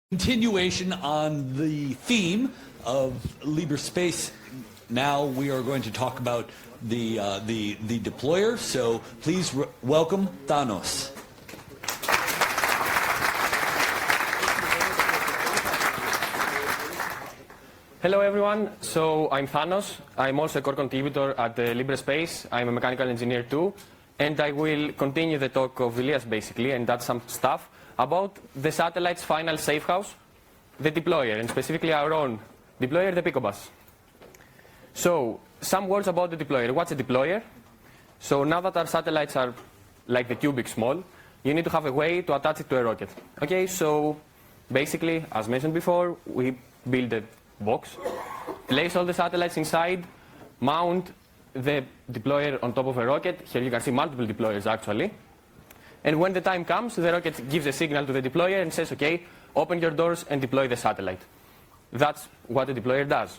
Continuation on the theme of LibreSpace. Now we are going to talk about the deployer. So please welcome Thanos. Hello everyone, so I'm Thanos. I'm also a core contributor at LibreSpace. I'm a mechanical engineer too, and I will continue the talk of Elias basically and add some stuff about the satellite's final safe house, the deployer, and specifically our own deployer, the Picobus. So, some words about the deployer. What's a deployer? So now that our satellites are like the cubic small, you need to have a way to attach it to a rocket. Okay, so basically, as mentioned before, we build a box, place all the satellites inside, mount the deployer on top of a rocket. Here you can see multiple deployers actually. And when the time comes, the rocket gives a signal to the deployer and says, okay, open your doors and deploy the satellite. That's what a deployer does.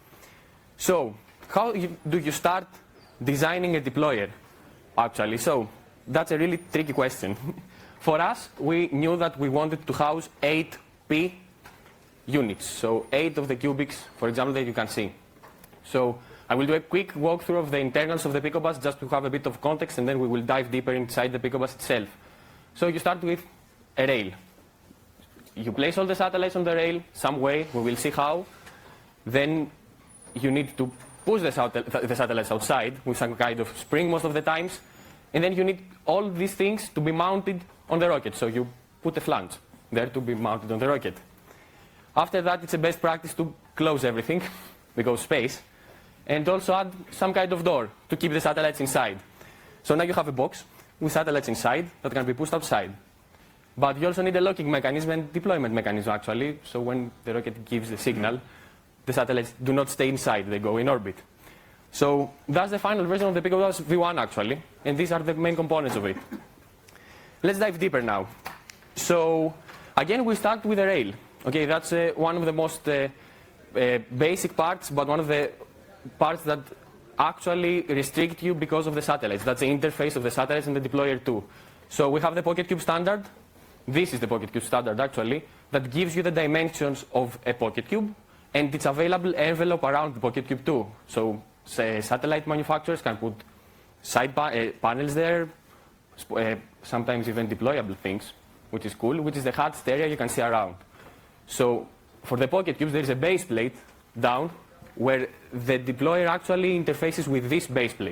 So, how do you start designing a deployer, actually? So, that's a really tricky question. For us, we knew that we wanted to house 8 P units, so 8 of the cubics, for example, that you can see. So, I will do a quick walkthrough of the internals of the Picobus just to have a bit of context, and then we will dive deeper inside the Picobus itself. So you start with a rail. You place all the satellites on the rail some way, we will see how. Then you need to push the satellites outside with some kind of spring most of the times. And then you need all these things to be mounted on the rocket. So you put a flange there to be mounted on the rocket. After that, it's a best practice to close everything, because space, and also add some kind of door to keep the satellites inside. So now you have a box with satellites inside that can be pushed outside. But you also need a locking mechanism and deployment mechanism actually, so when the rocket gives the signal, the satellites do not stay inside, they go in orbit. So that's the final version of the Picobus V1 actually, and these are the main components of it. Let's dive deeper now. So again, we start with a rail. Okay, that's one of the most basic parts, but one of the parts that actually restrict you because of the satellites. That's the interface of the satellites and the deployer too. So we have the PocketCube standard. This is the PocketCube standard actually, that gives you the dimensions of a PocketCube, and it's available envelope around the PocketCube too. So satellite manufacturers can put side panels there, sometimes even deployable things, which is cool, which is the hatched area you can see around. So for the PocketCubes, there is a base plate down where the deployer actually interfaces with this base plate.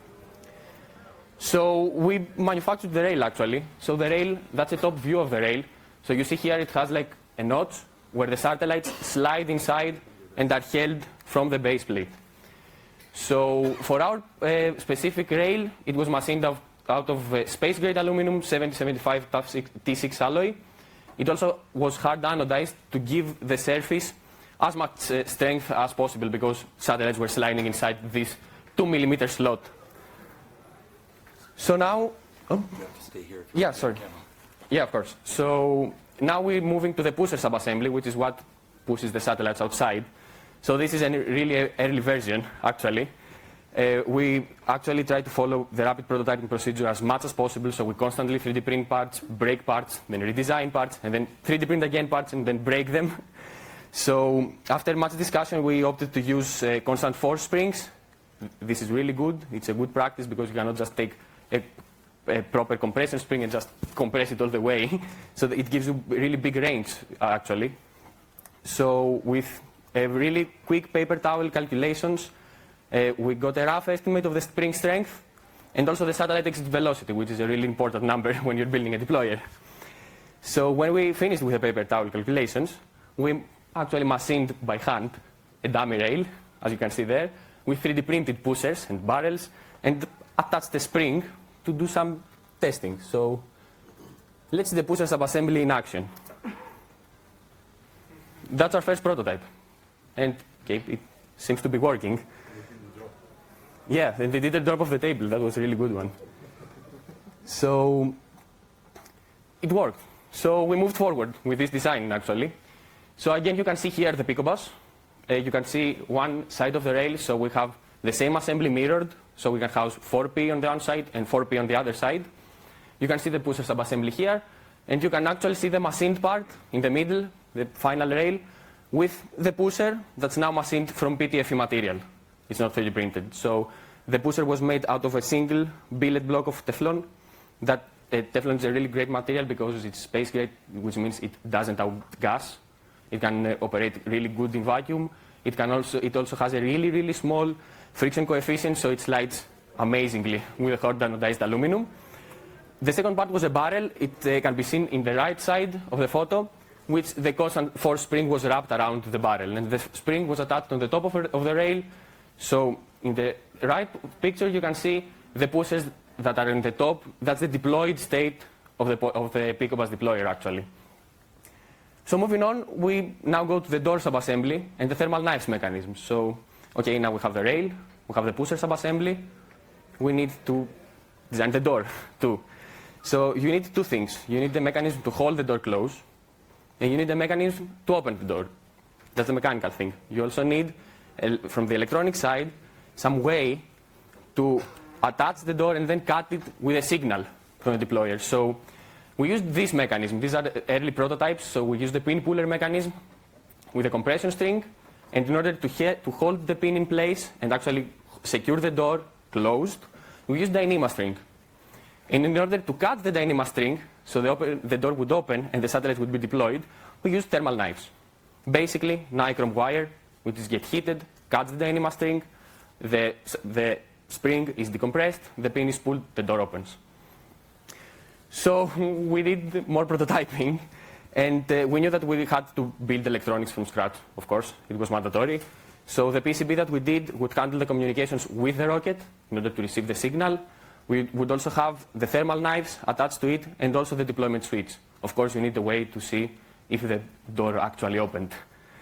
So we manufactured the rail actually. So the rail, that's a top view of the rail. So you see here it has like a notch where the satellites slide inside and are held from the base plate. So for our specific rail, it was machined out of space grade aluminum 7075 T6 alloy. It also was hard anodized to give the surface as much strength as possible, because satellites were sliding inside this 2mm slot. So now, you have to stay here. Yeah, sorry. Yeah, of course. So now we're moving to the pusher subassembly, which is what pushes the satellites outside. So this is a really early version, actually. We actually try to follow the rapid prototyping procedure as much as possible, so we constantly 3D print parts, break parts, then redesign parts, and then 3D print again parts, and then break them. So after much discussion, we opted to use constant force springs. This is really good. It's a good practice because you cannot just take a proper compression spring and just compress it all the way. So it gives you really big range, actually. So with a really quick paper towel calculations, we got a rough estimate of the spring strength and also the satellite exit velocity, which is a really important number when you're building a deployer. So when we finished with the paper towel calculations, we actually machined by hand a dummy rail, as you can see there, with 3D printed pushers and barrels, and attached the spring to do some testing. So let's see the pusher subassembly in action. That's our first prototype. And okay, it seems to be working. Yeah, and they did a drop off the table. That was a really good one. So it worked. So we moved forward with this design, actually. So again, you can see here the Picobus. You can see one side of the rail, so we have the same assembly mirrored, so we can house 4P on the one side and 4P on the other side. You can see the pusher subassembly here, And you can actually see the machined part in the middle, the final rail, with the pusher that's now machined from PTFE material. It's not 3D printed. So the pusher was made out of a single billet block of Teflon. Teflon is a really great material because it's space grade, which means it doesn't outgas. It can operate really good in vacuum. It also has a really small friction coefficient, so it slides amazingly with a hot anodized aluminum. The second part was a barrel. It can be seen in the right side of the photo, which the constant force spring was wrapped around the barrel, and the spring was attached on the top of the rail. So in the right picture, you can see the pushers that are in the top. That's the deployed state of the Picobus deployer, actually. So moving on, we now go to the door subassembly and the thermal knives mechanism. So, okay, now we have the rail, we have the pusher subassembly. We need to design the door too. So you need two things. You need the mechanism to hold the door closed, and you need the mechanism to open the door. That's the mechanical thing. You also need, from the electronic side, some way to attach the door and then cut it with a signal from the deployer. So we used this mechanism. These are the early prototypes. So we used the pin puller mechanism with a compression string, and in order to hold the pin in place and actually secure the door closed, we used Dyneema string. And in order to cut the Dyneema string, so the door would open and the satellite would be deployed, we used thermal knives. Basically, nichrome wire, which is get heated, cuts the Dyneema string, the spring is decompressed, the pin is pulled, the door opens. So we did more prototyping, and we knew that we had to build electronics from scratch, of course. It was mandatory. So the PCB that we did would handle the communications with the rocket in order to receive the signal. We would also have the thermal knives attached to it and also the deployment switch. Of course, you need a way to see if the door actually opened.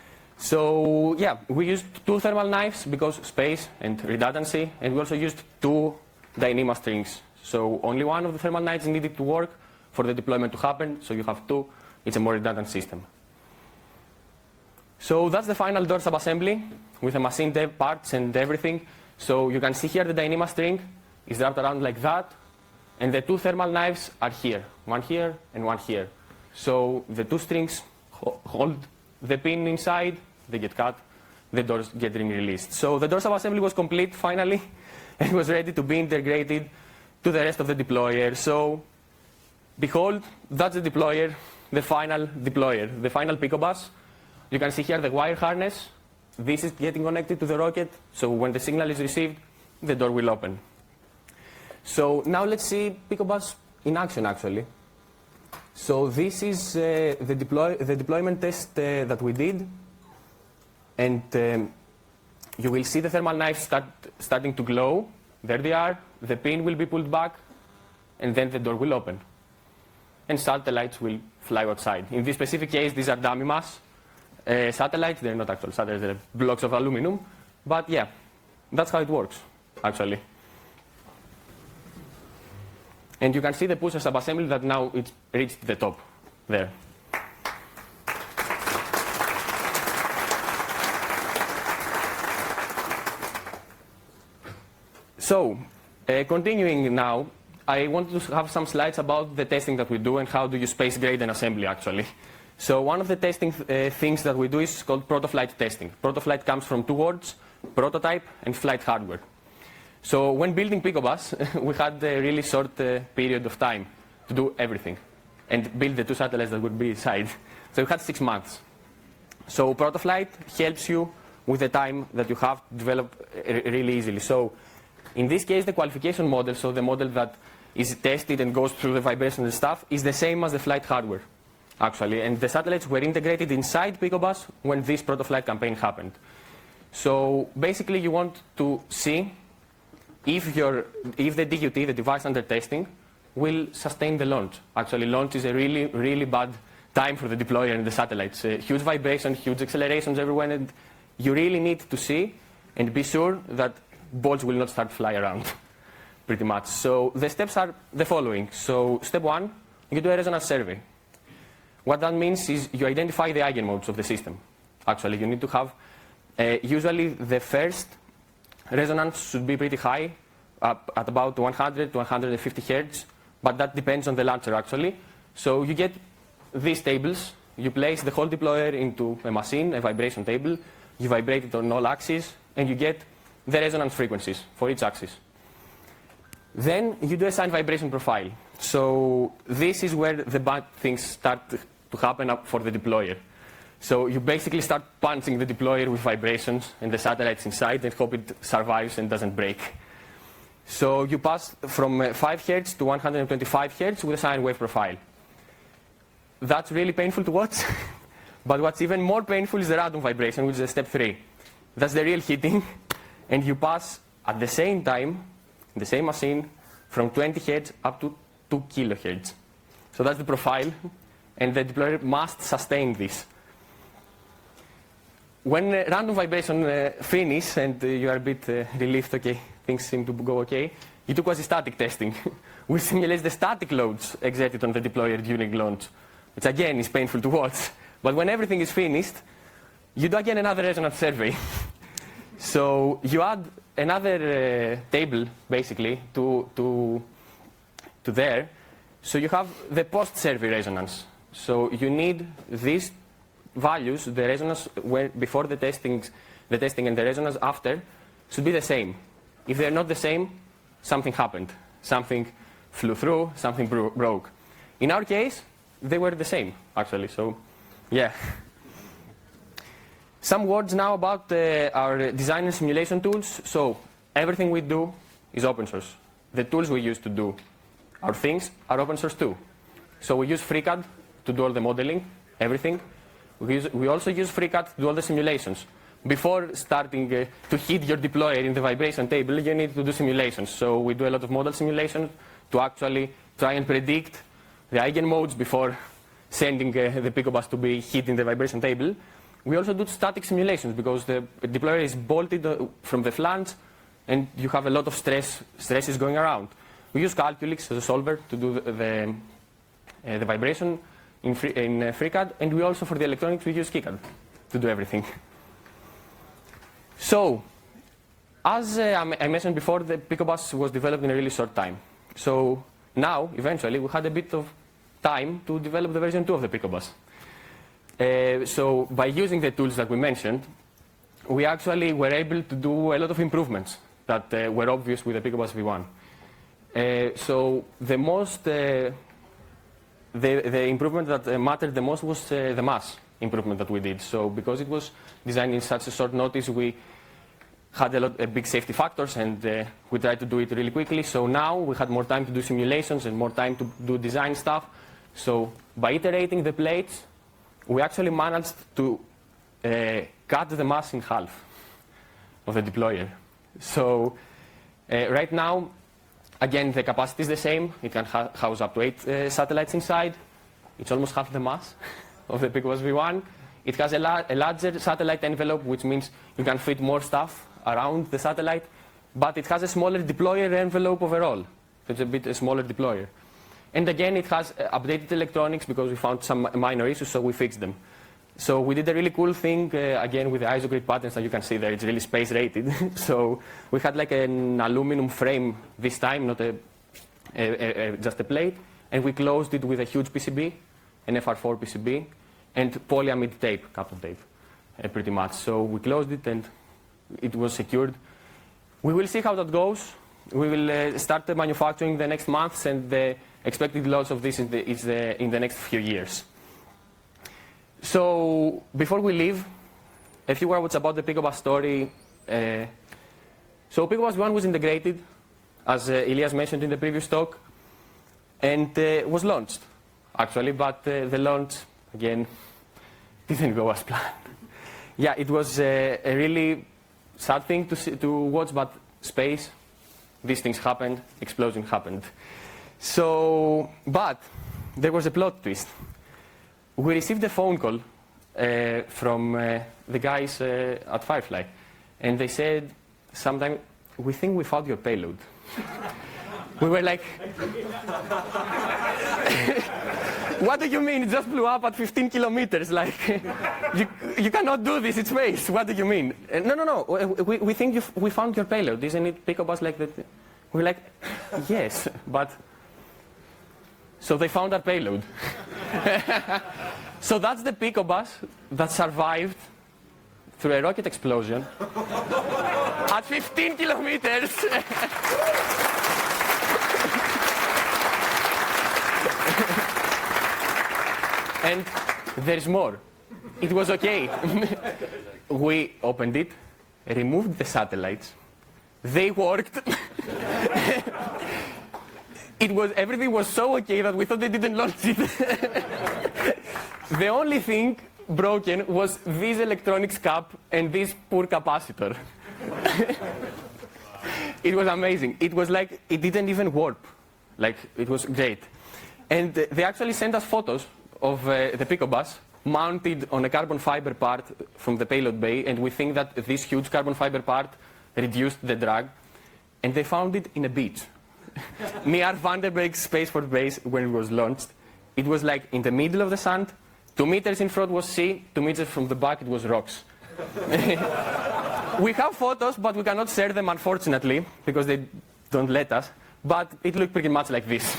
So yeah, we used two thermal knives because space and redundancy, and we also used two Dyneema strings. So only one of the thermal knives needed to work for the deployment to happen, so you have two. It's a more redundant system. So that's the final door subassembly with the machined parts and everything. So you can see here the Dyneema string is wrapped around like that, and the two thermal knives are here and one here. So the two strings hold the pin inside, they get cut, the doors get released. So the door subassembly was complete finally, and was ready to be integrated to the rest of the deployer. So behold, that's the deployer, the final Picobus. You can see here the wire harness. This is getting connected to the rocket, so when the signal is received, the door will open. So now let's see Picobus in action, actually. So this is the deployment test that we did, and you will see the thermal knives starting to glow. There they are. The pin will be pulled back, and then the door will open. And satellites will fly outside. In this specific case, these are dummy mass satellites. They're not actual satellites, they're blocks of aluminum. But yeah, that's how it works, actually. And you can see the pusher subassembly that now it's reached the top there. So, continuing now, I want to have some slides about the testing that we do and how do you space grade an assembly, actually. So one of the testing things that we do is called proto-flight testing. Proto-flight comes from two words, prototype and flight hardware. So when building Picobus, we had a really short period of time to do everything and build the two satellites that would be inside. So we had 6 months. So proto-flight helps you with the time that you have to develop really easily. So in this case, the qualification model, so the model that is tested and goes through the vibration and stuff, is the same as the flight hardware, actually. And the satellites were integrated inside Picobus when this proto-flight campaign happened. So basically, you want to see if the DUT, the device under testing, will sustain the launch. Actually, launch is a really bad time for the deployer and the satellites. Huge vibration, huge accelerations everywhere, and you really need to see and be sure that balls will not start fly around, pretty much. So the steps are the following. So step 1, you do a resonance survey. What that means is you identify the eigenmodes of the system. Actually, you need to have, usually the first resonance should be pretty high, at about 100 to 150 hertz, but that depends on the launcher, actually. So you get these tables you place the whole deployer into a machine, a vibration table, you vibrate it on all axes, and you get the resonance frequencies for each axis. Then you do a sine vibration profile. So this is where the bad things start to happen up for the deployer. So you basically start punching the deployer with vibrations and the satellites inside and hope it survives and doesn't break. So you pass from 5 Hz to 125 Hz with a sine wave profile. That's really painful to watch. But what's even more painful is the random vibration, which is step 3. That's the real heating. And you pass at the same time, in the same machine, from 20 Hz up to 2 kHz. So that's the profile. And the deployer must sustain this. When random vibration finishes and you are a bit relieved, okay, things seem to go okay, you do quasi-static testing, which simulates the static loads exerted on the deployer during launch, which again is painful to watch. But when everything is finished, you do again another resonance survey. So you add another table, basically, to there. So you have the post-survey resonance. So you need these values, the resonance before the testing and the resonance after, should be the same. If they're not the same, something happened. Something flew through, something broke. In our case, they were the same, actually. So, yeah. Some words now about our design and simulation tools. So, everything we do is open source. The tools we use to do our things are open source too. So we use FreeCAD to do all the modeling, everything. We also use FreeCAD to do all the simulations. Before starting to hit your deployer in the vibration table, you need to do simulations. So we do a lot of model simulations to actually try and predict the eigenmodes before sending the Picobus to be hit in the vibration table. We also do static simulations because the deployer is bolted from the flange and you have a lot of stresses going around. We use Calculix as a solver to do the vibration in FreeCAD, and we also, for the electronics, we use KiCad to do everything. So, as I mentioned before, the Picobus was developed in a really short time. So now, eventually, we had a bit of time to develop the version 2 of the Picobus. So by using the tools that we mentioned, we actually were able to do a lot of improvements that were obvious with the Picobus V1. So the improvement that mattered the most was the mass improvement that we did. So because it was designed in such a short notice, we had big safety factors, and we tried to do it really quickly. So now we had more time to do simulations and more time to do design stuff. So by iterating the plates, we actually managed to cut the mass in half of the deployer. So right now, again, the capacity is the same. It can house up to 8 satellites inside. It's almost half the mass of the Picobus V1. It has a larger satellite envelope, which means you can fit more stuff around the satellite. But it has a smaller deployer envelope overall. It's a bit a smaller deployer. And again, it has updated electronics because we found some minor issues, so we fixed them. So we did a really cool thing, again, with the isogrid patterns that you can see there. It's really space rated. So we had like an aluminum frame this time, not just a plate. And we closed it with a huge PCB, an FR4 PCB, and polyamide tape, couple tape, pretty much. So we closed it and it was secured. We will see how that goes. We will start the manufacturing the next months, and the expected launch of this is in the next few years. So before we leave, a few words about the Picobus story. So Picobus V1 was integrated, as Ilias mentioned in the previous talk, and was launched, actually, but the launch, again, didn't go as planned. Yeah, it was a really sad thing to watch, but space, these things happened, explosion happened. So, but there was a plot twist. We received a phone call from the guys at Firefly, and they said, sometime, we think we found your payload. We were like, what do you mean? It just blew up at 15 kilometers. Like, you cannot do this in space. What do you mean? No. We think we found your payload. Isn't it Picobus like that? We're like, yes, but... So they found our payload. So that's the Pico bus that survived through a rocket explosion at 15 kilometers. And there's more. It was okay. We opened it, removed the satellites. They worked. Everything was so okay that we thought they didn't launch it. The only thing broken was this electronics cap and this poor capacitor. It was amazing. It was like it didn't even warp. Like, it was great. And they actually sent us photos of the Pico bus mounted on a carbon fiber part from the payload bay, and we think that this huge carbon fiber part reduced the drag. And they found it in a beach near Vandenberg Spaceport Base when it was launched. It was like in the middle of the sand. 2 meters in front was sea, 2 meters from the back it was rocks. We have photos, but we cannot share them, unfortunately, because they don't let us. But it looked pretty much like this.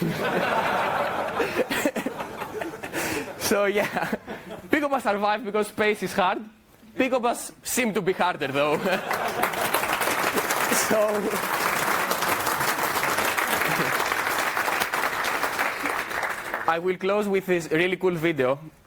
So yeah, Pico bus survived because space is hard. Pico bus seemed to be harder, though. So I will close with this really cool video